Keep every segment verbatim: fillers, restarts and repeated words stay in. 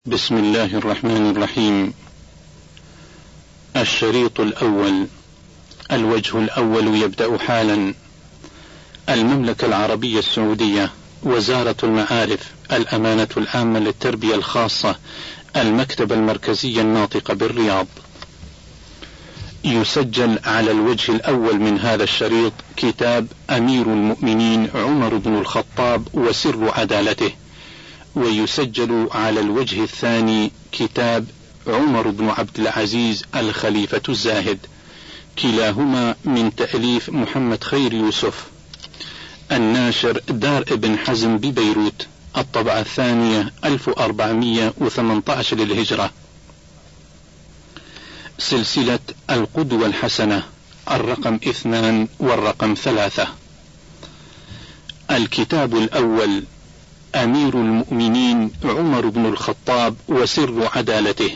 بسم الله الرحمن الرحيم. الشريط الأول. الوجه الأول يبدأ حالا. المملكة العربية السعودية، وزارة المعارف، الأمانة العامة للتربية الخاصة، المكتب المركزي الناطق بالرياض. يسجل على الوجه الأول من هذا الشريط كتاب أمير المؤمنين عمر بن الخطاب وسر عدالته، ويسجل على الوجه الثاني كتاب عمر بن عبد العزيز الخليفة الزاهد، كلاهما من تأليف محمد خير يوسف، الناشر دار ابن حزم ببيروت، الطبعة الثانية ألف وأربعمائة وثمانية عشر للهجرة. سلسلة القدوة الحسنة، الرقم اثنان والرقم ثلاثة. الكتاب الأول أمير المؤمنين عمر بن الخطاب وسر عدالته.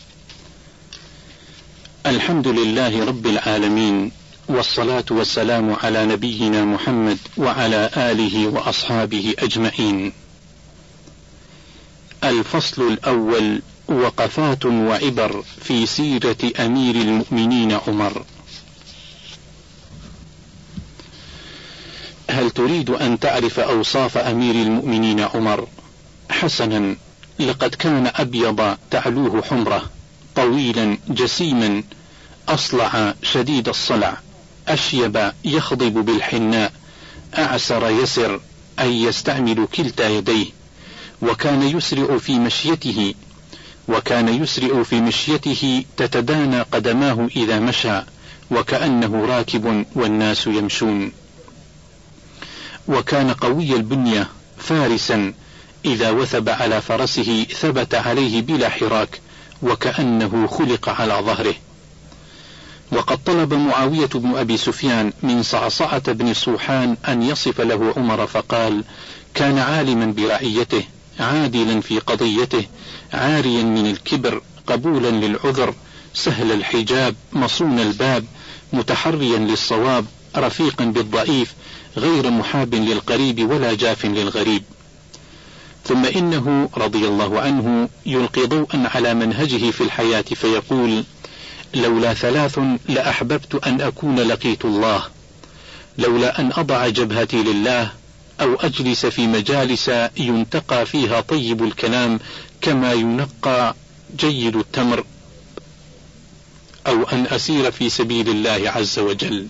الحمد لله رب العالمين، والصلاة والسلام على نبينا محمد وعلى آله وأصحابه أجمعين. الفصل الأول: وقفات وعبر في سيرة أمير المؤمنين عمر. هل تريد أن تعرف أوصاف أمير المؤمنين عمر؟ حسنا، لقد كان أبيض تعلوه حمرة، طويلا جسيما، أصلع شديد الصلع، أشيب يخضب بالحناء، أعسر يسر أي يستعمل كلتا يديه، وكان يسرع في مشيته وكان يسرع في مشيته تتدانى قدماه إذا مشى، وكأنه راكب والناس يمشون. وكان قوي البنية، فارسا إذا وثب على فرسه ثبت عليه بلا حراك، وكأنه خلق على ظهره. وقد طلب معاوية بن أبي سفيان من صعصعة بن صوحان أن يصف له عمر، فقال: كان عالما برعيته، عادلا في قضيته، عاريا من الكبر، قبولا للعذر، سهل الحجاب، مصون الباب، متحريا للصواب، رفيقا بالضعيف، غير محاب للقريب ولا جاف للغريب. ثم إنه رضي الله عنه يلقي ضوءا على منهجه في الحياة فيقول: لولا ثلاث لأحببت أن أكون لقيت الله، لولا أن أضع جبهتي لله، أو أجلس في مجالس ينتقى فيها طيب الكلام كما ينقى جيد التمر، أو أن أسير في سبيل الله عز وجل.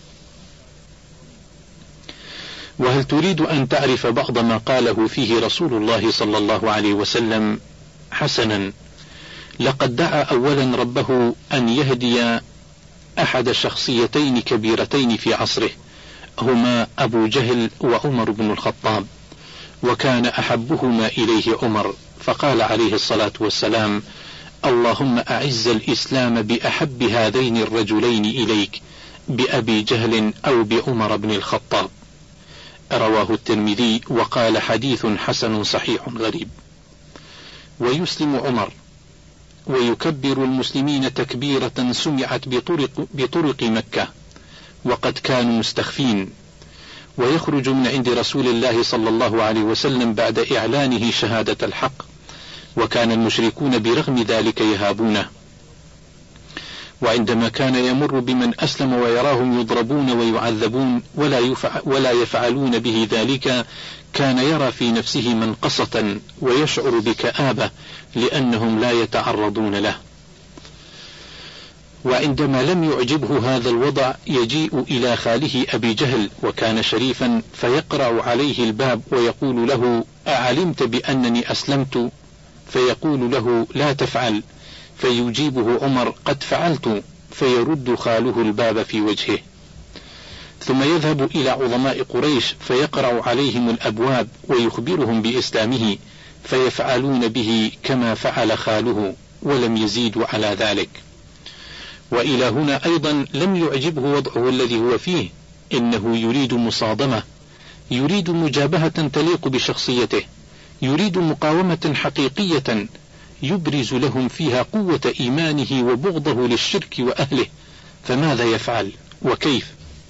وهل تريد أن تعرف بعض ما قاله فيه رسول الله صلى الله عليه وسلم؟ حسنا، لقد دعا أولا ربه أن يهدي أحد شخصيتين كبيرتين في عصره، هما أبو جهل وعمر بن الخطاب، وكان أحبهما إليه عمر، فقال عليه الصلاة والسلام: اللهم أعز الإسلام بأحب هذين الرجلين إليك، بأبي جهل أو بعمر بن الخطاب. رواه الترمذي وقال: حديث حسن صحيح غريب. ويسلم عمر ويكبر المسلمين تكبيرة سمعت بطرق, بطرق مكة، وقد كانوا مستخفين، ويخرج من عند رسول الله صلى الله عليه وسلم بعد إعلانه شهادة الحق، وكان المشركون برغم ذلك يهابونه. وعندما كان يمر بمن أسلم ويراهم يضربون ويعذبون ولا, يفع ولا يفعلون به ذلك، كان يرى في نفسه منقصة ويشعر بكآبة لأنهم لا يتعرضون له. وعندما لم يعجبه هذا الوضع يجيء إلى خاله أبي جهل، وكان شريفا، فيقرع عليه الباب ويقول له: أعلمت بأنني أسلمت؟ فيقول له: لا تفعل. فيجيبه عمر: قد فعلت. فيرد خاله الباب في وجهه. ثم يذهب إلى عظماء قريش فيقرع عليهم الأبواب ويخبرهم بإسلامه، فيفعلون به كما فعل خاله، ولم يزيدوا على ذلك. وإلى هنا أيضا لم يعجبه وضعه الذي هو فيه، إنه يريد مصادمة، يريد مجابهة تليق بشخصيته، يريد مقاومة حقيقية يبرز لهم فيها قوة إيمانه وبغضه للشرك وأهله. فماذا يفعل وكيف؟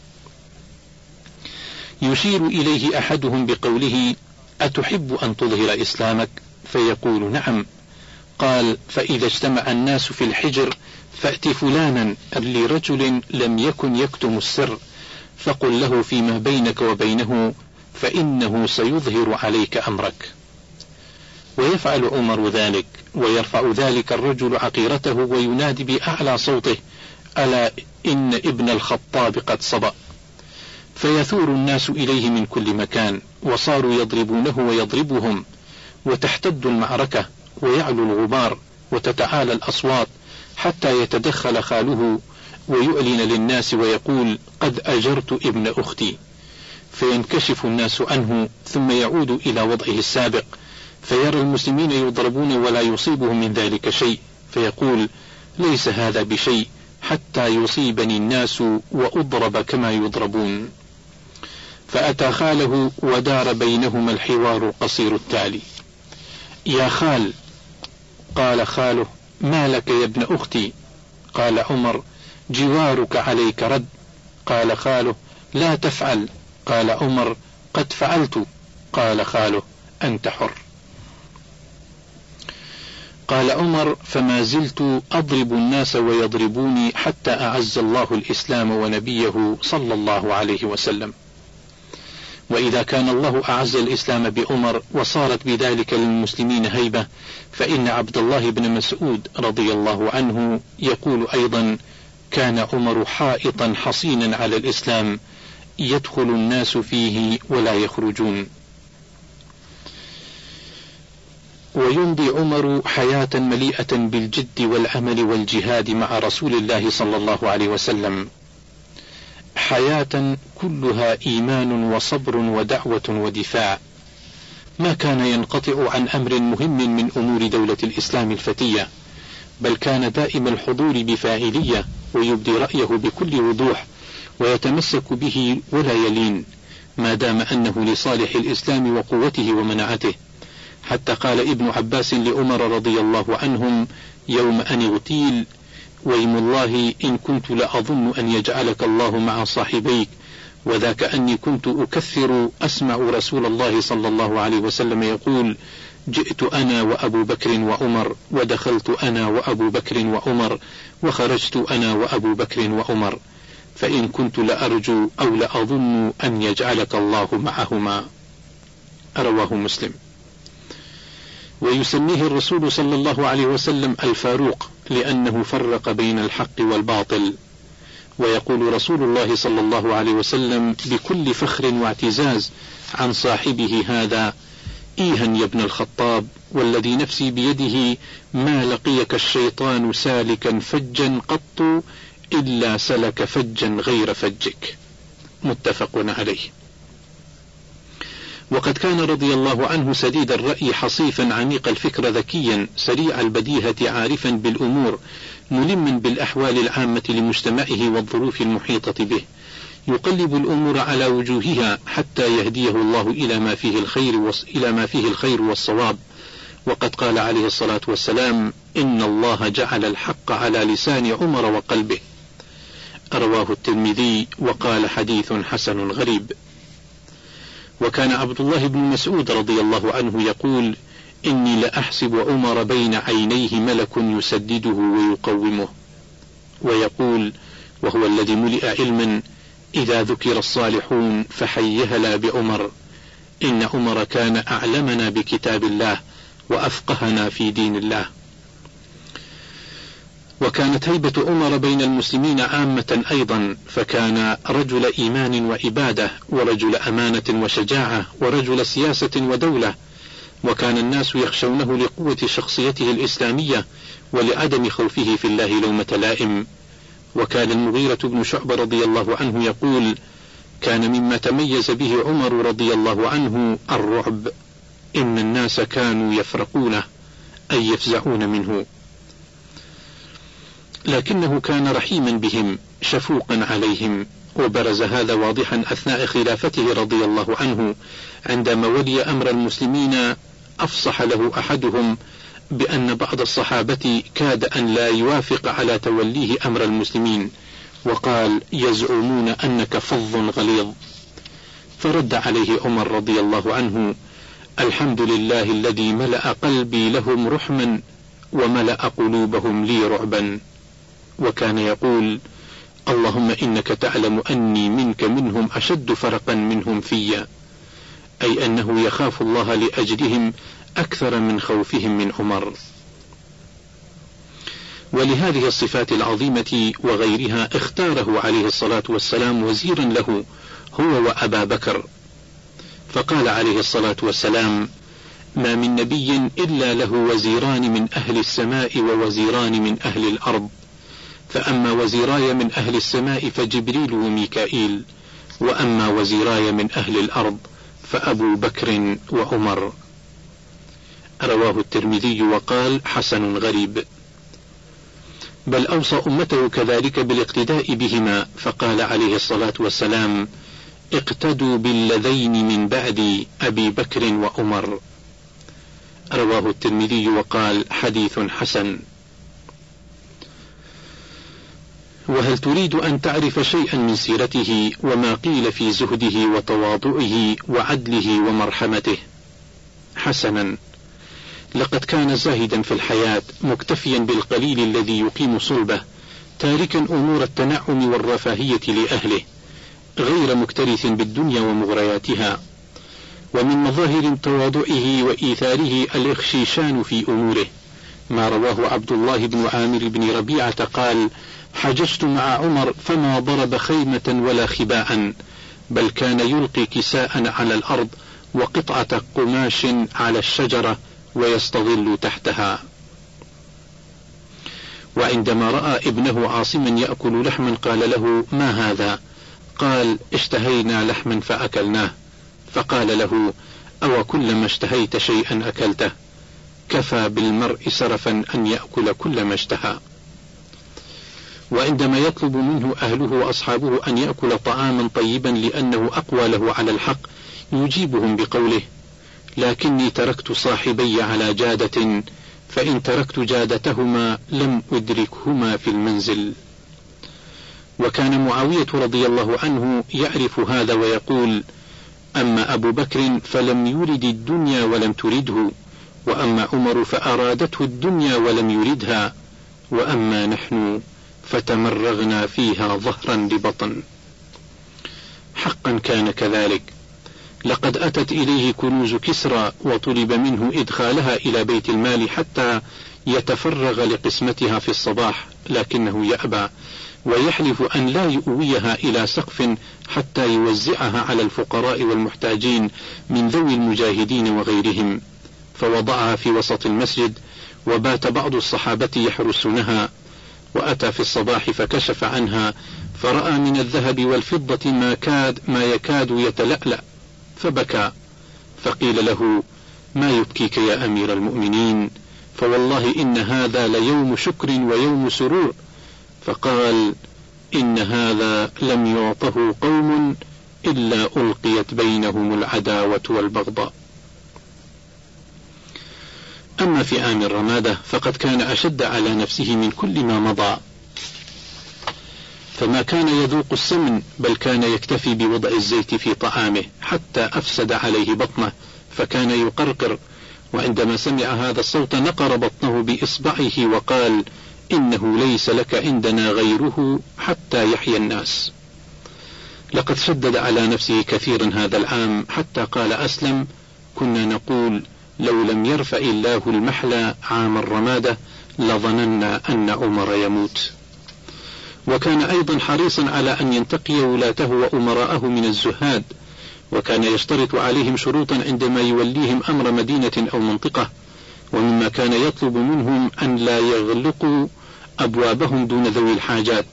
يشير إليه أحدهم بقوله: أتحب أن تظهر إسلامك؟ فيقول: نعم. قال: فإذا اجتمع الناس في الحجر فأت فلانا لرجل لم يكن يكتم السر، فقل له فيما بينك وبينه، فإنه سيظهر عليك أمرك. ويفعل عمر ذلك، ويرفع ذلك الرجل عقيرته وينادي بأعلى صوته: ألا إن ابن الخطاب قد صبأ. فيثور الناس إليه من كل مكان، وصاروا يضربونه ويضربهم، وتحتد المعركة ويعلو الغبار وتتعالى الأصوات، حتى يتدخل خاله ويعلن للناس ويقول: قد أجرت ابن أختي. فينكشف الناس عنه، ثم يعود إلى وضعه السابق، فيرى المسلمين يضربون ولا يصيبهم من ذلك شيء، فيقول: ليس هذا بشيء حتى يصيبني الناس وأضرب كما يضربون. فأتى خاله ودار بينهما الحوار القصير التالي: يا خال. قال خاله: ما لك يا ابن أختي؟ قال عمر: جوارك عليك رد. قال خاله: لا تفعل. قال عمر: قد فعلت. قال خاله: أنت حر. قال عمر: فما زلت أضرب الناس ويضربوني حتى أعز الله الإسلام ونبيه صلى الله عليه وسلم. وإذا كان الله أعز الإسلام بعمر وصارت بذلك للمسلمين هيبة، فإن عبد الله بن مسعود رضي الله عنه يقول أيضا: كان عمر حائطا حصينا على الإسلام، يدخل الناس فيه ولا يخرجون. ويمضي عمر حياة مليئة بالجد والعمل والجهاد مع رسول الله صلى الله عليه وسلم، حياة كلها إيمان وصبر ودعوة ودفاع، ما كان ينقطع عن أمر مهم من أمور دولة الإسلام الفتية، بل كان دائم الحضور بفاعلية، ويبدي رأيه بكل وضوح، ويتمسك به ولا يلين، ما دام أنه لصالح الإسلام وقوته ومنعته. حتى قال ابن عباس لعمر رضي الله عنهم يوم أن اغتيل: ويم الله إن كنت لأظن أن يجعلك الله مع صاحبيك، وذاك أني كنت أكثر أسمع رسول الله صلى الله عليه وسلم يقول: جئت أنا وأبو بكر وعمر، ودخلت أنا وأبو بكر وعمر، وخرجت أنا وأبو بكر وعمر، فإن كنت لأرجو أو لأظن أن يجعلك الله معهما. رواه مسلم. ويسميه الرسول صلى الله عليه وسلم الفاروق، لأنه فرق بين الحق والباطل. ويقول رسول الله صلى الله عليه وسلم بكل فخر واعتزاز عن صاحبه هذا: إيها يا ابن الخطاب، والذي نفسي بيده ما لقيك الشيطان سالكا فجا قط إلا سلك فجا غير فجك. متفق عليه. وقد كان رضي الله عنه سديد الرأي، حصيفا عميق الفكر، ذكيا سريع البديهة، عارفا بالأمور، ملما بالأحوال العامة لمجتمعه والظروف المحيطة به، يقلب الأمور على وجوهها حتى يهديه الله إلى ما فيه الخير إلى ما فيه الخير والصواب. وقد قال عليه الصلاة والسلام: إن الله جعل الحق على لسان عمر وقلبه. رواه الترمذي وقال: حديث حسن غريب. وكان عبد الله بن مسعود رضي الله عنه يقول: إني لأحسب عمر بين عينيه ملك يسدده ويقومه. ويقول وهو الذي ملئ علما: إذا ذكر الصالحون فحيهلا بعمر، إن عمر كان أعلمنا بكتاب الله وأفقهنا في دين الله. وكانت هيبة عمر بين المسلمين عامة أيضا، فكان رجل إيمان وعبادة، ورجل أمانة وشجاعة، ورجل سياسة ودولة، وكان الناس يخشونه لقوة شخصيته الإسلامية ولعدم خوفه في الله لومة لائم. وكان المغيرة بن شعبة رضي الله عنه يقول: كان مما تميز به عمر رضي الله عنه الرعب، إن الناس كانوا يفرقونه أي يفزعون منه، لكنه كان رحيما بهم شفوقا عليهم. وبرز هذا واضحا أثناء خلافته رضي الله عنه، عندما ولي أمر المسلمين أفصح له أحدهم بأن بعض الصحابة كاد أن لا يوافق على توليه أمر المسلمين، وقال: يزعمون أنك فظ غليظ. فرد عليه عمر رضي الله عنه: الحمد لله الذي ملأ قلبي لهم رحما وملأ قلوبهم لي رعبا. وكان يقول: اللهم إنك تعلم أني منك منهم أشد فرقا منهم في، أي أنه يخاف الله لأجلهم أكثر من خوفهم من عمر. ولهذه الصفات العظيمة وغيرها اختاره عليه الصلاة والسلام وزيرا له هو وأبا بكر، فقال عليه الصلاة والسلام: ما من نبي إلا له وزيران من أهل السماء ووزيران من أهل الأرض، فأما وزيراي من أهل السماء فجبريل وميكائيل، وأما وزيراي من أهل الأرض فأبو بكر وعمر. رواه الترمذي وقال: حسن غريب. بل أوصى أمته كذلك بالاقتداء بهما، فقال عليه الصلاة والسلام: اقتدوا بالذين من بعدي أبي بكر وعمر. رواه الترمذي وقال: حديث حسن. وهل تريد أن تعرف شيئا من سيرته وما قيل في زهده وتواضعه وعدله ومرحمته؟ حسنا، لقد كان زاهدا في الحياة مكتفيا بالقليل الذي يقيم صلبه، تاركا أمور التنعم والرفاهية لأهله، غير مكترث بالدنيا ومغرياتها. ومن مظاهر تواضعه وإيثاره الإخشيشان في أموره، ما رواه عبد الله بن عامر بن ربيعة قال: حججت مع عمر فما ضرب خيمة ولا خباء، بل كان يلقي كساء على الأرض وقطعة قماش على الشجرة ويستظل تحتها. وعندما رأى ابنه عاصما يأكل لحما قال له: ما هذا؟ قال: اشتهينا لحما فأكلناه. فقال له: أو كلما اشتهيت شيئا أكلته؟ كفى بالمرء سرفا أن يأكل كل ما اشتهى. وعندما يطلب منه أهله وأصحابه أن يأكل طعاما طيبا لأنه أقوى له على الحق، يجيبهم بقوله: لكني تركت صاحبي على جادة، فإن تركت جادتهما لم أدركهما في المنزل. وكان معاوية رضي الله عنه يعرف هذا ويقول: أما أبو بكر فلم يرد الدنيا ولم ترده، وأما عمر فأرادته الدنيا ولم يردها، وأما نحن فتمرغنا فيها ظهرا لبطن. حقا كان كذلك، لقد أتت إليه كنوز كسرى وطلب منه إدخالها إلى بيت المال حتى يتفرغ لقسمتها في الصباح، لكنه يأبى ويحلف أن لا يؤويها إلى سقف حتى يوزعها على الفقراء والمحتاجين من ذوي المجاهدين وغيرهم، فوضعها في وسط المسجد، وبات بعض الصحابة يحرسونها. وأتى في الصباح فكشف عنها فرأى من الذهب والفضة ما كاد ما يكاد يتلألأ، فبكى، فقيل له: ما يبكيك يا أمير المؤمنين؟ فوالله إن هذا ليوم شكر ويوم سرور. فقال: إن هذا لم يعطه قوم إلا ألقيت بينهم العداوة والبغضاء. أما في عام الرمادة فقد كان أشد على نفسه من كل ما مضى، فما كان يذوق السمن، بل كان يكتفي بوضع الزيت في طعامه حتى أفسد عليه بطنه، فكان يقرقر، وعندما سمع هذا الصوت نقر بطنه بإصبعه وقال: إنه ليس لك عندنا غيره حتى يحيى الناس. لقد شدد على نفسه كثيرا هذا العام، حتى قال أسلم: كنا نقول لو لم يرفع الله المحلى عام الرمادة لظننا أن عمر يموت. وكان أيضا حريصا على أن ينتقي ولاته وأمراءه من الزهاد، وكان يشترط عليهم شروطا عندما يوليهم أمر مدينة أو منطقة، ومما كان يطلب منهم أن لا يغلقوا أبوابهم دون ذوي الحاجات،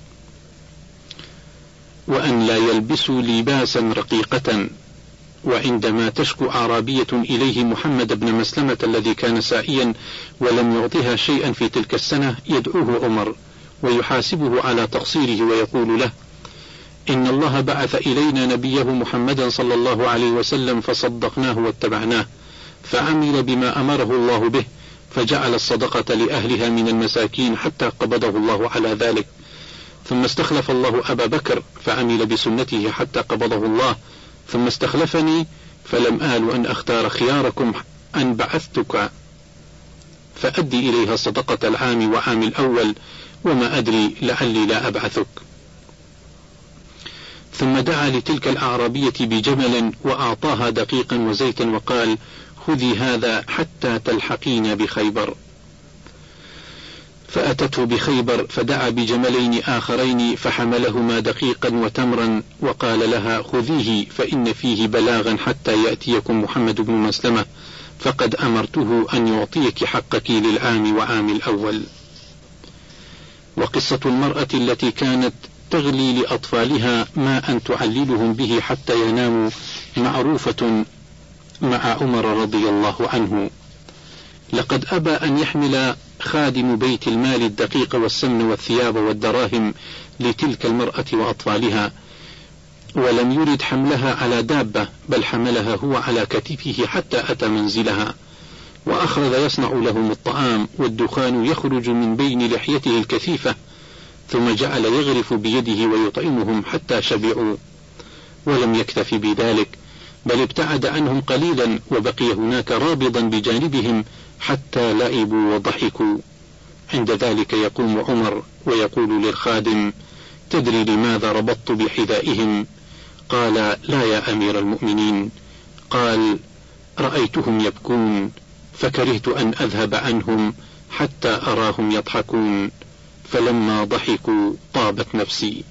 وأن لا يلبسوا لباسا رقيقة. وعندما تشكو أعرابية إليه محمد بن مسلمة الذي كان سائيا ولم يعطها شيئا في تلك السنة، يدعوه عمر ويحاسبه على تقصيره ويقول له: إن الله بعث إلينا نبيه محمدا صلى الله عليه وسلم فصدقناه واتبعناه، فعمل بما أمره الله به، فجعل الصدقة لأهلها من المساكين حتى قبضه الله على ذلك، ثم استخلف الله أبا بكر فعمل بسنته حتى قبضه الله، ثم استخلفني فلم آل أن أختار خياركم أن بعثتك فأدي إليها صدقة العام وعام الأول، وما أدري لعلي لا أبعثك. ثم دعا لتلك الأعرابية بجمل وأعطاها دقيقا وزيتا وقال: خذي هذا حتى تلحقين بخيبر. فأتته بخيبر فدعا بجملين آخرين فحملهما دقيقا وتمرا وقال لها: خذيه فإن فيه بلاغا حتى يأتيكم محمد بن مسلمة، فقد أمرته أن يعطيك حقك للعام وعام الأول. وقصة المرأة التي كانت تغلي لأطفالها ماء تعللهم به حتى يناموا معروفة مع عمر رضي الله عنه. لقد أبى أن يحمل خادم بيت المال الدقيق والسمن والثياب والدراهم لتلك المرأة وأطفالها، ولم يرد حملها على دابة، بل حملها هو على كتفه حتى أتى منزلها، وأخذ يصنع لهم الطعام والدخان يخرج من بين لحيته الكثيفة، ثم جعل يغرف بيده ويطعمهم حتى شبعوا. ولم يكتف بذلك، بل ابتعد عنهم قليلا وبقي هناك رابضا بجانبهم حتى لعبوا وضحكوا. عند ذلك يقوم عمر ويقول للخادم: تدري لماذا ربطت بحذائهم؟ قال: لا يا أمير المؤمنين. قال: رأيتهم يبكون فكرهت أن أذهب عنهم حتى أراهم يضحكون، فلما ضحكوا طابت نفسي.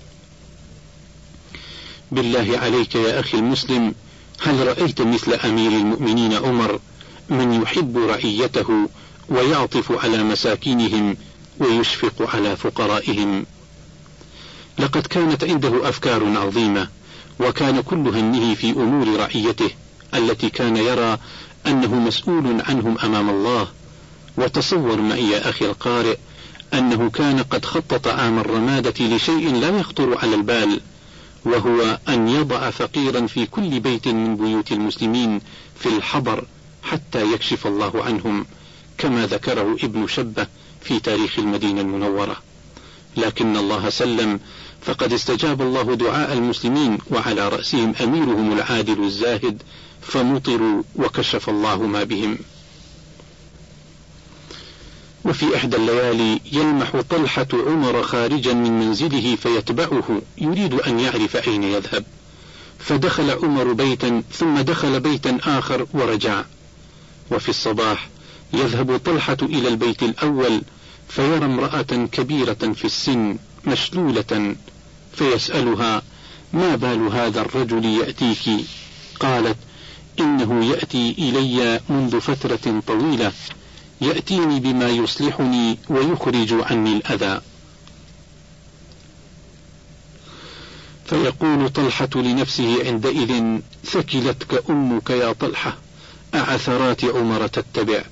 بالله عليك يا أخي المسلم، هل رأيت مثل أمير المؤمنين عمر من يحب رعيته ويعطف على مساكينهم ويشفق على فقرائهم؟ لقد كانت عنده أفكار عظيمة، وكان كل همه في أمور رعيته التي كان يرى أنه مسؤول عنهم أمام الله. وتصور معي يا أخي القارئ أنه كان قد خطط عام الرمادة لشيء لا يخطر على البال، وهو أن يضع فقيرا في كل بيت من بيوت المسلمين في الحضر حتى يكشف الله عنهم، كما ذكره ابن شبة في تاريخ المدينة المنورة. لكن الله سلم، فقد استجاب الله دعاء المسلمين، وعلى رأسهم أميرهم العادل الزاهد، فمطروا وكشف الله ما بهم. وفي إحدى الليالي يلمح طلحة عمر خارجا من منزله فيتبعه يريد أن يعرف أين يذهب، فدخل عمر بيتا ثم دخل بيتا آخر ورجع. وفي الصباح يذهب طلحة إلى البيت الأول فيرى امرأة كبيرة في السن مشلولة، فيسألها: ما بال هذا الرجل يأتيك؟ قالت: إنه يأتي إلي منذ فترة طويلة، يأتيني بما يصلحني ويخرج عني الأذى. فيقول طلحة لنفسه عندئذ: ثكلتك أمك يا طلحة، أعثرات عمر تتبع.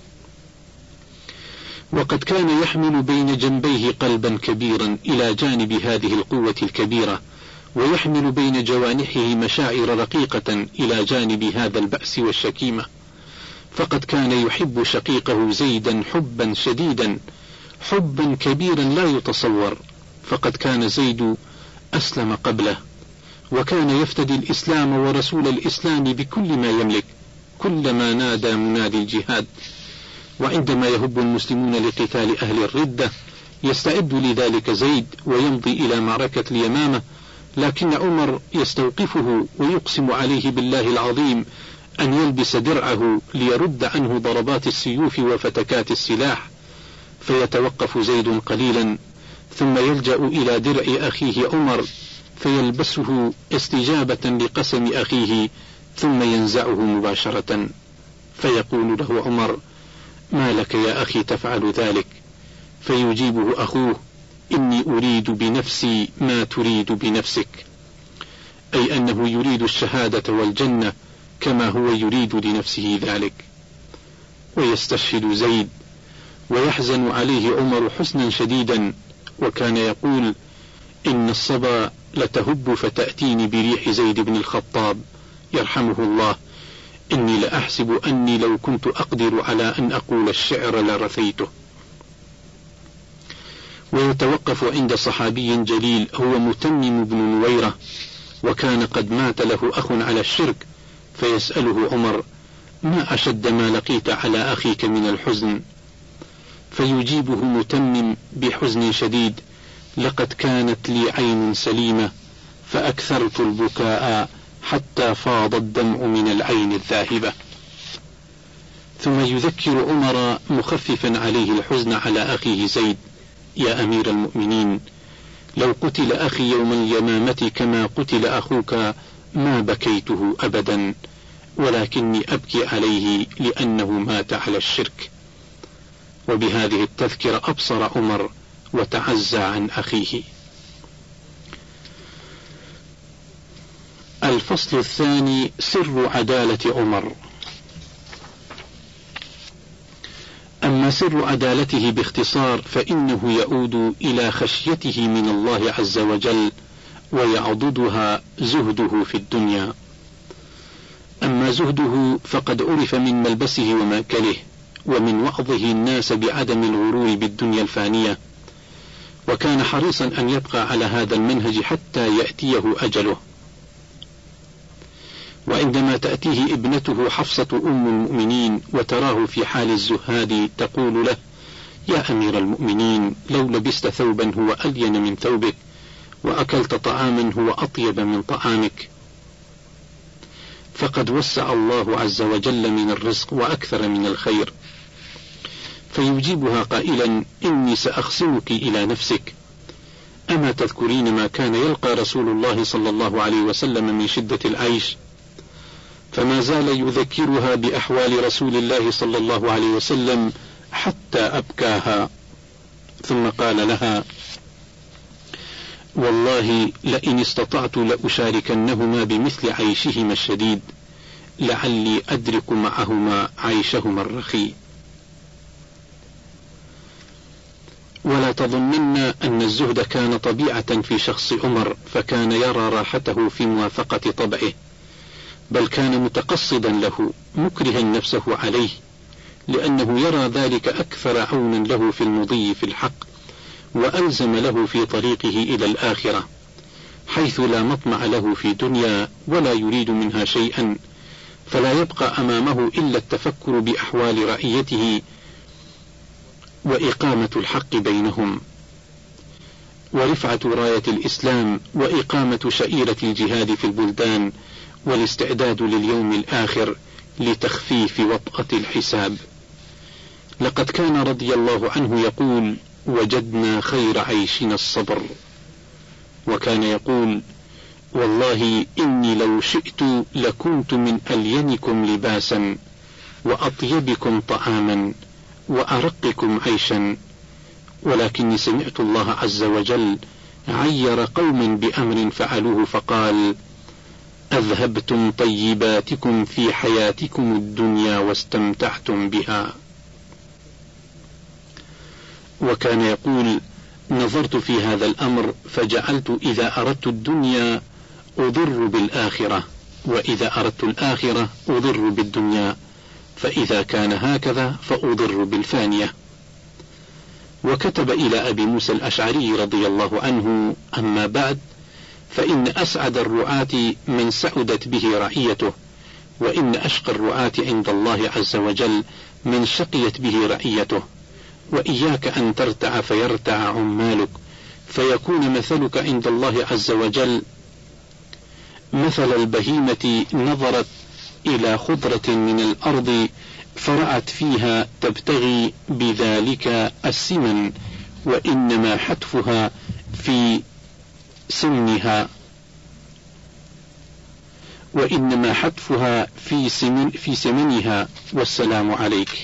وقد كان يحمل بين جنبيه قلبا كبيرا إلى جانب هذه القوة الكبيرة، ويحمل بين جوانحه مشاعر رقيقة إلى جانب هذا البأس والشكيمة، فقد كان يحب شقيقه زيدا حبا شديدا، حبا كبيرا لا يتصور، فقد كان زيد أسلم قبله، وكان يفتدي الإسلام ورسول الإسلام بكل ما يملك كلما نادى منادي الجهاد. وعندما يهب المسلمون لقتال أهل الردة يستعد لذلك زيد ويمضي إلى معركة اليمامة، لكن عمر يستوقفه ويقسم عليه بالله العظيم أن يلبس درعه ليرد عنه ضربات السيوف وفتكات السلاح، فيتوقف زيد قليلا ثم يلجأ إلى درع أخيه عمر فيلبسه استجابة لقسم أخيه، ثم ينزعه مباشرة، فيقول له عمر: ما لك يا أخي تفعل ذلك؟ فيجيبه أخوه: إني أريد بنفسي ما تريد بنفسك، أي أنه يريد الشهادة والجنة كما هو يريد لنفسه ذلك. ويستشهد زيد ويحزن عليه عمر حزنا شديدا، وكان يقول: إن الصبا لتهب فتأتيني بريح زيد بن الخطاب يرحمه الله، إني لأحسب أني لو كنت أقدر على أن أقول الشعر لرثيته. ويتوقف عند صحابي جليل هو متمم بن نويرة، وكان قد مات له أخ على الشرك، فيسأله عمر: ما أشد ما لقيت على أخيك من الحزن؟ فيجيبه متمم بحزن شديد: لقد كانت لي عين سليمة فأكثرت البكاء حتى فاض الدمع من العين الذاهبة. ثم يذكر عمر مخففا عليه الحزن على أخيه زيد: يا أمير المؤمنين، لو قتل أخي يوم اليمامة كما قتل أخوك ما بكيته أبدا، ولكني أبكي عليه لأنه مات على الشرك. وبهذه التذكرة أبصر عمر وتعزى عن أخيه. الفصل الثاني: سر عدالة عمر. أما سر عدالته باختصار فإنه يعود إلى خشيته من الله عز وجل، ويعضدها زهده في الدنيا. أما زهده فقد عرف من ملبسه ومأكله، ومن وعظه الناس بعدم الغرور بالدنيا الفانية، وكان حريصا أن يبقى على هذا المنهج حتى يأتيه أجله. وعندما تأتيه ابنته حفصة أم المؤمنين وتراه في حال الزهاد تقول له: يا أمير المؤمنين، لو لبست ثوبا هو ألين من ثوبك، وأكلت طعاما هو أطيب من طعامك، فقد وسع الله عز وجل من الرزق وأكثر من الخير. فيجيبها قائلا: إني سأخصمك إلى نفسك، أما تذكرين ما كان يلقى رسول الله صلى الله عليه وسلم من شدة العيش؟ فما زال يذكرها بأحوال رسول الله صلى الله عليه وسلم حتى أبكاها، ثم قال لها: والله لئن استطعت لأشاركنهما بمثل عيشهما الشديد، لعلي أدرك معهما عيشهما الرخي. ولا تظنن أن الزهد كان طبيعة في شخص عمر فكان يرى راحته في موافقة طبعه، بل كان متقصدا له مكرها نفسه عليه، لأنه يرى ذلك أكثر عونا له في المضي في الحق، وألزم له في طريقه إلى الآخرة، حيث لا مطمع له في دنيا ولا يريد منها شيئا، فلا يبقى أمامه إلا التفكر بأحوال رعيته وإقامة الحق بينهم، ورفعة راية الإسلام، وإقامة شعيرة الجهاد في البلدان، والاستعداد لليوم الآخر لتخفيف وطأة الحساب. لقد كان رضي الله عنه يقول: وجدنا خير عيشنا الصبر. وكان يقول: والله إني لو شئت لكنت من ألينكم لباسا، وأطيبكم طعاما، وأرقكم عيشا، ولكني سمعت الله عز وجل عير قوما بأمر فعلوه فقال: أذهبتم طيباتكم في حياتكم الدنيا واستمتعتم بها. وكان يقول: نظرت في هذا الأمر فجعلت إذا أردت الدنيا أضر بالآخرة، وإذا أردت الآخرة أضر بالدنيا، فإذا كان هكذا فأضر بالفانية. وكتب إلى أبي موسى الأشعري رضي الله عنه: أما بعد، فإن أسعد الرعاة من سعدت به رعيته، وإن أشقى الرعاة عند الله عز وجل من شقيت به رعيته، وإياك أن ترتع فيرتع عمالك، فيكون مثلك عند الله عز وجل مثل البهيمة نظرت إلى خضرة من الأرض فرعت فيها تبتغي بذلك السمن، وإنما حتفها في سمنها وإنما حتفها في سمن في سمنها والسلام عليك.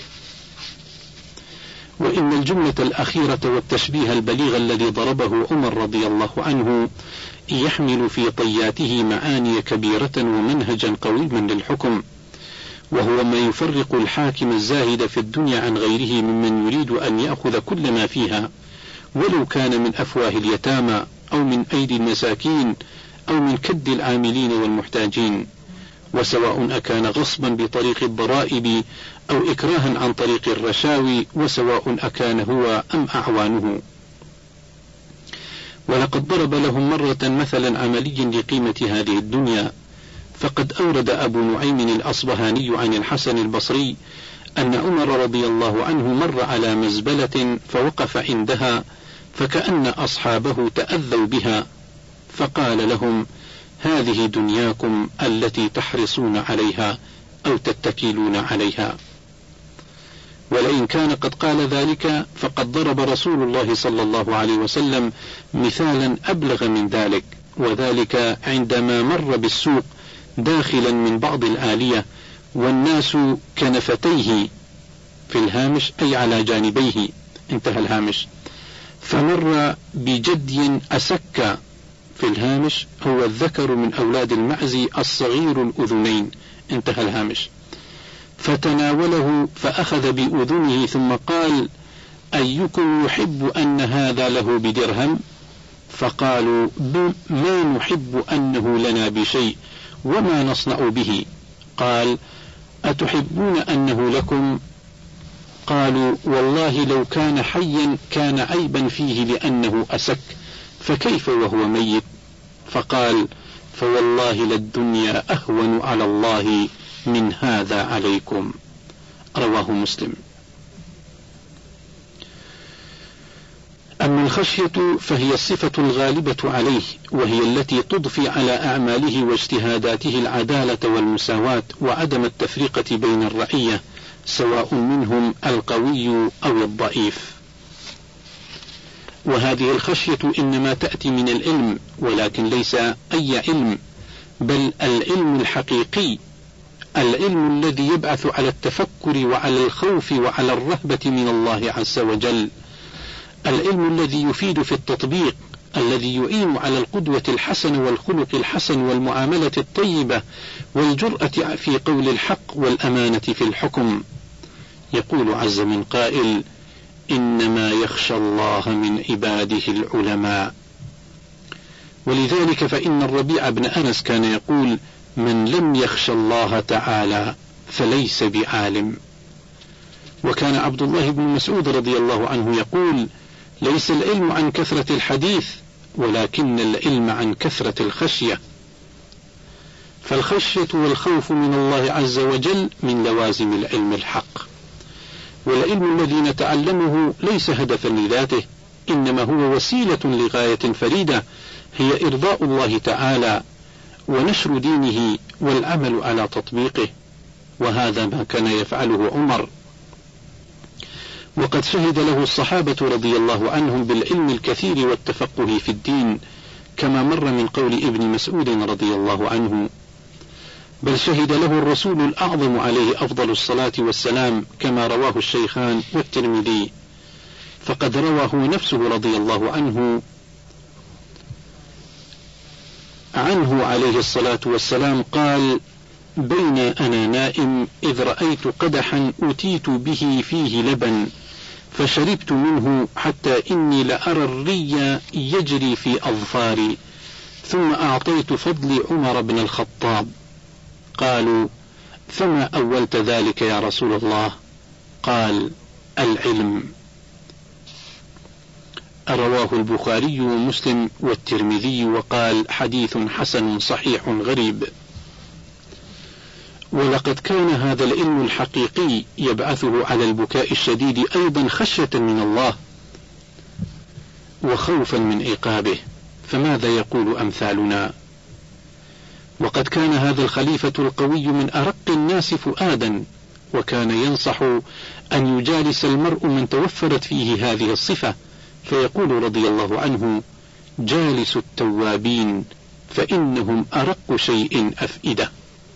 وإن الجملة الأخيرة والتشبيه البليغ الذي ضربه عمر رضي الله عنه يحمل في طياته معاني كبيرة ومنهجا قويما للحكم، وهو ما يفرق الحاكم الزاهد في الدنيا عن غيره ممن يريد أن يأخذ كل ما فيها، ولو كان من أفواه اليتامى أو من أيدي المساكين أو من كد العاملين والمحتاجين، وسواء أكان غصبا بطريق الضرائب أو إكراها عن طريق الرشاوي، وسواء أكان هو أم أعوانه. ولقد ضرب لهم مرة مثلا عمليا لقيمة هذه الدنيا، فقد أورد أبو نعيم الأصبهاني عن الحسن البصري أن عمر رضي الله عنه مر على مزبلة فوقف عندها فكأن أصحابه تأذوا بها، فقال لهم: هذه دنياكم التي تحرصون عليها أو تتكلون عليها. ولئن كان قد قال ذلك فقد ضرب رسول الله صلى الله عليه وسلم مثالا أبلغ من ذلك، وذلك عندما مر بالسوق داخلا من بعض الآلية والناس كنفتيه في الهامش أي على جانبيه، انتهى الهامش، فمر بجدي أسك في الهامش هو الذكر من أولاد المعز الصغير الأذنين، انتهى الهامش، فتناوله فأخذ بأذنه ثم قال: أيكم يحب أن هذا له بدرهم؟ فقالوا: ما نحب أنه لنا بشيء وما نصنع به. قال: أتحبون أنه لكم؟ قالوا: والله لو كان حيا كان عيبا فيه لأنه أسك، فكيف وهو ميت؟ فقال: فوالله للدنيا أهون على الله من هذا عليكم. رواه مسلم. أما الخشية فهي الصفة الغالبة عليه، وهي التي تضفي على أعماله واجتهاداته العدالة والمساواة وعدم التفرقة بين الرعية سواء منهم القوي أو الضعيف. وهذه الخشية إنما تأتي من العلم، ولكن ليس أي علم، بل العلم الحقيقي، العلم الذي يبعث على التفكر وعلى الخوف وعلى الرهبة من الله عز وجل، العلم الذي يفيد في التطبيق، الذي يعين على القدوة الحسنة والخلق الحسن والمعاملة الطيبة والجرأة في قول الحق والأمانة في الحكم. يقول عز من قائل: إنما يخشى الله من عباده العلماء. ولذلك فإن الربيع بن أنس كان يقول: من لم يخشى الله تعالى فليس بعالم. وكان عبد الله بن مسعود رضي الله عنه يقول: ليس العلم عن كثرة الحديث ولكن العلم عن كثرة الخشية. فالخشية والخوف من الله عز وجل من لوازم العلم الحق. والعلم الذي نتعلمه ليس هدفا لذاته، إنما هو وسيلة لغاية فريدة، هي إرضاء الله تعالى ونشر دينه والعمل على تطبيقه. وهذا ما كان يفعله عمر، وقد شهد له الصحابة رضي الله عنهم بالعلم الكثير والتفقه في الدين، كما مر من قول ابن مسعود رضي الله عنه: بل شهد له الرسول الأعظم عليه أفضل الصلاة والسلام، كما رواه الشيخان والترمذي. فقد روى هو نفسه رضي الله عنه عنه عليه الصلاة والسلام قال: بين أنا نائم إذ رأيت قدحا أتيت به فيه لبن، فشربت منه حتى إني لأرى الري يجري في أظفاري، ثم أعطيت فضلي عمر بن الخطاب. قالوا: فما أولت ذلك يا رسول الله؟ قال: العلم. رواه البخاري ومسلم والترمذي، وقال: حديث حسن صحيح غريب. ولقد كان هذا العلم الحقيقي يبعثه على البكاء الشديد أيضا خشية من الله وخوفا من عقابه، فماذا يقول أمثالنا؟ وقد كان هذا الخليفة القوي من أرق الناس فؤادا، وكان ينصح أن يجالس المرء من توفرت فيه هذه الصفة، فيقول رضي الله عنه: جالس التوابين فإنهم أرق شيء أفئدة.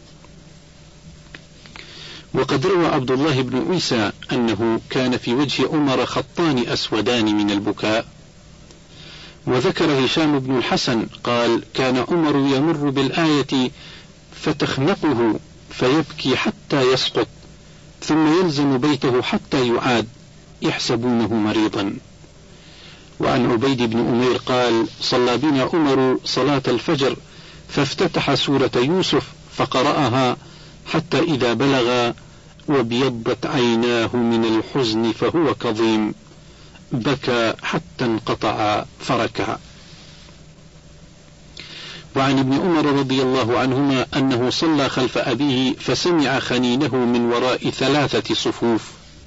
وقد روى عبد الله بن عيسى أنه كان في وجه عمر خطان أسودان من البكاء. وذكر هشام بن الحسن قال: كان عمر يمر بالآية فتخنقه فيبكي حتى يسقط، ثم يلزم بيته حتى يعاد، يحسبونه مريضا. وعن عبيد بن أمير قال: صلى بنا عمر صلاة الفجر فافتتح سورة يوسف فقرأها حتى إذا بلغ وابيضت عيناه من الحزن فهو كظيم، بكى حتى انقطع فركع. وعن ابن عمر رضي الله عنهما أنه صلى خلف أبيه فسمع خنينه من وراء ثلاثة صفوف.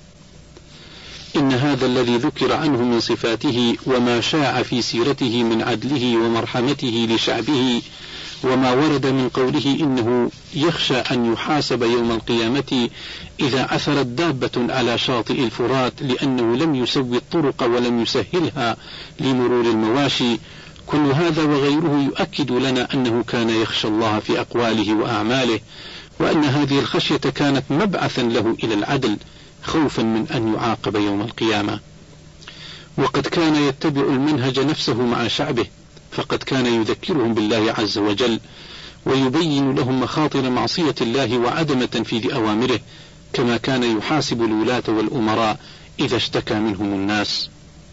إن هذا الذي ذكر عنه من صفاته وما شاع في سيرته من عدله ومرحمته لشعبه، وما ورد من قوله إنه يخشى أن يحاسب يوم القيامة إذا عثرت دابة على شاطئ الفرات لأنه لم يسوي الطرق ولم يسهلها لمرور المواشي، كل هذا وغيره يؤكد لنا أنه كان يخشى الله في أقواله وأعماله، وأن هذه الخشية كانت مبعثا له إلى العدل خوفا من أن يعاقب يوم القيامة. وقد كان يتبع المنهج نفسه مع شعبه، فقد كان يذكرهم بالله عز وجل ويبين لهم مخاطر معصية الله وعدم تنفيذ أوامره، كما كان يحاسب الولاة والأمراء إذا اشتكى منهم الناس.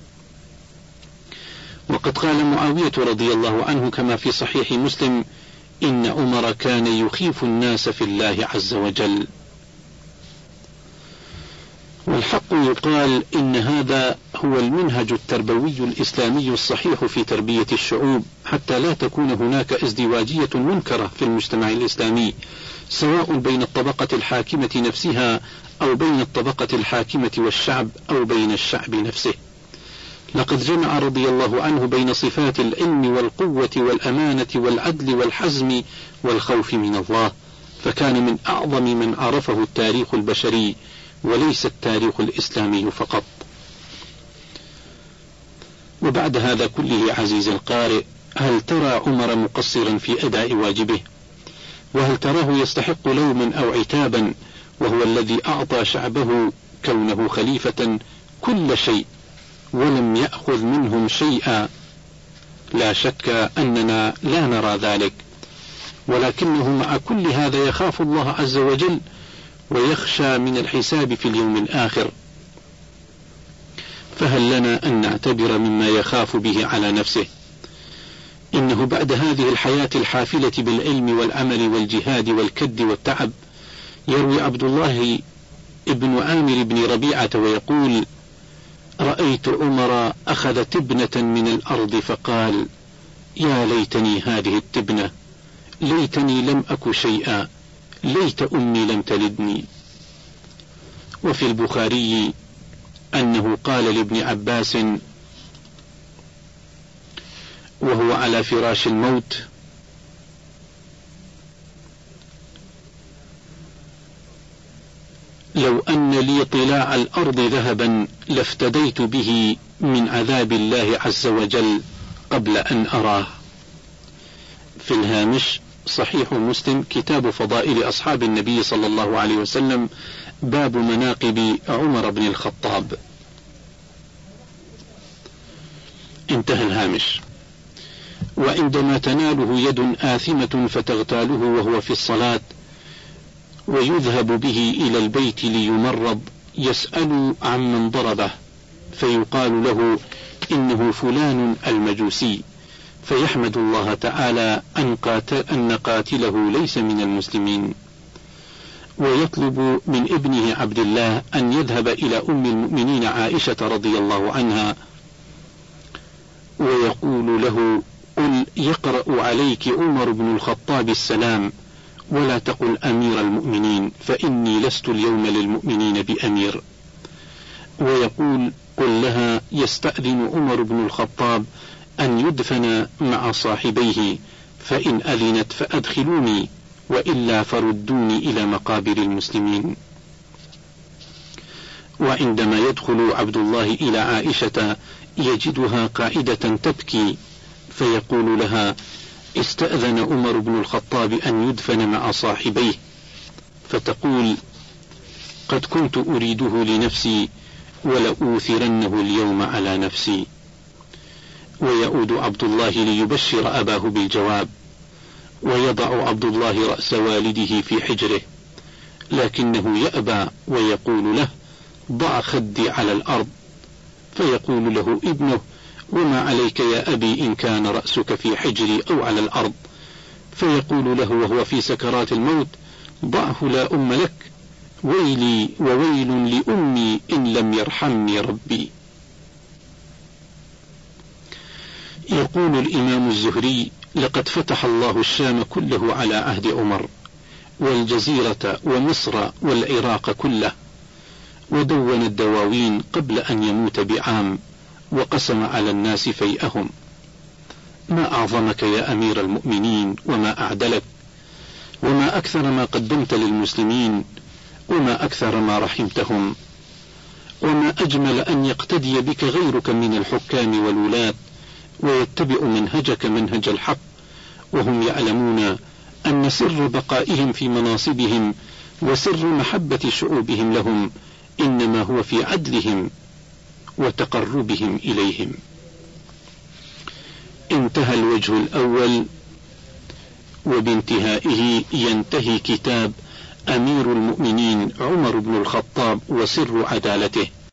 وقد قال معاوية رضي الله عنه كما في صحيح مسلم: إن عمر كان يخيف الناس في الله عز وجل. والحق يقال إن هذا هو المنهج التربوي الإسلامي الصحيح في تربية الشعوب، حتى لا تكون هناك ازدواجية منكرة في المجتمع الإسلامي، سواء بين الطبقة الحاكمة نفسها أو بين الطبقة الحاكمة والشعب أو بين الشعب نفسه. لقد جمع رضي الله عنه بين صفات العلم والقوة والأمانة والعدل والحزم والخوف من الله، فكان من أعظم من عرفه التاريخ البشري وليس التاريخ الإسلامي فقط. وبعد هذا كله عزيز القارئ، هل ترى عمر مقصرا في أداء واجبه؟ وهل تراه يستحق لوما أو عتابا وهو الذي أعطى شعبه كونه خليفة كل شيء ولم يأخذ منهم شيئا؟ لا شك أننا لا نرى ذلك، ولكنه مع كل هذا يخاف الله عز وجل ويخشى من الحساب في اليوم الآخر. فهل لنا أن نعتبر مما يخاف به على نفسه؟ إنه بعد هذه الحياة الحافلة بالعلم والعمل والجهاد والكد والتعب، يروي عبد الله ابن عامر بن ربيعة ويقول: رأيت عمر أخذ تبنة من الأرض فقال: يا ليتني هذه التبنة، ليتني لم أك شيئا، ليت أمي لم تلدني. وفي البخاري أنه قال لابن عباس وهو على فراش الموت: لو أن لي طلاع الأرض ذهبا لافتديت به من عذاب الله عز وجل قبل أن أراه. في الهامش: صحيح مسلم، كتاب فضائل أصحاب النبي صلى الله عليه وسلم، باب مناقب عمر بن الخطاب. انتهى الهامش. وعندما تناله يد آثمة فتغتاله وهو في الصلاة ويذهب به إلى البيت ليمرض، يسأل عمن ضربه فيقال له: إنه فلان المجوسي، فيحمد الله تعالى أن, قاتل أن قاتله ليس من المسلمين. ويطلب من ابنه عبد الله أن يذهب إلى أم المؤمنين عائشة رضي الله عنها ويقول له: قل يقرأ عليك عمر بن الخطاب السلام، ولا تقل أمير المؤمنين، فإني لست اليوم للمؤمنين بأمير. ويقول: قل لها يستأذن عمر بن الخطاب أن يدفن مع صاحبيه، فإن أذنت فأدخلوني، وإلا فردوني إلى مقابر المسلمين. وعندما يدخل عبد الله إلى عائشة يجدها قائدة تبكي، فيقول لها: استأذن عمر بن الخطاب أن يدفن مع صاحبيه، فتقول: قد كنت أريده لنفسي ولأوثرنه اليوم على نفسي. ويعود عبد الله ليبشر أباه بالجواب، ويضع عبد الله رأس والده في حجره، لكنه يأبى ويقول له: ضع خدي على الأرض. فيقول له ابنه: وما عليك يا أبي إن كان رأسك في حجري أو على الأرض؟ فيقول له وهو في سكرات الموت: ضعه لا أم لك، ويلي وويل لأمي إن لم يرحمني ربي. يقول الإمام الزهري: لقد فتح الله الشام كله على عهد عمر، والجزيرة ومصر والعراق كله، ودون الدواوين قبل أن يموت بعام، وقسم على الناس فيئهم. ما أعظمك يا أمير المؤمنين، وما أعدلك، وما أكثر ما قدمت للمسلمين، وما أكثر ما رحمتهم، وما أجمل أن يقتدي بك غيرك من الحكام والولاة، ويتبع منهجك منهج الحق، وهم يعلمون أن سر بقائهم في مناصبهم وسر محبة شعوبهم لهم إنما هو في عدلهم وتقربهم إليهم. انتهى الوجه الأول، وبانتهائه ينتهي كتاب أمير المؤمنين عمر بن الخطاب وسر عدالته.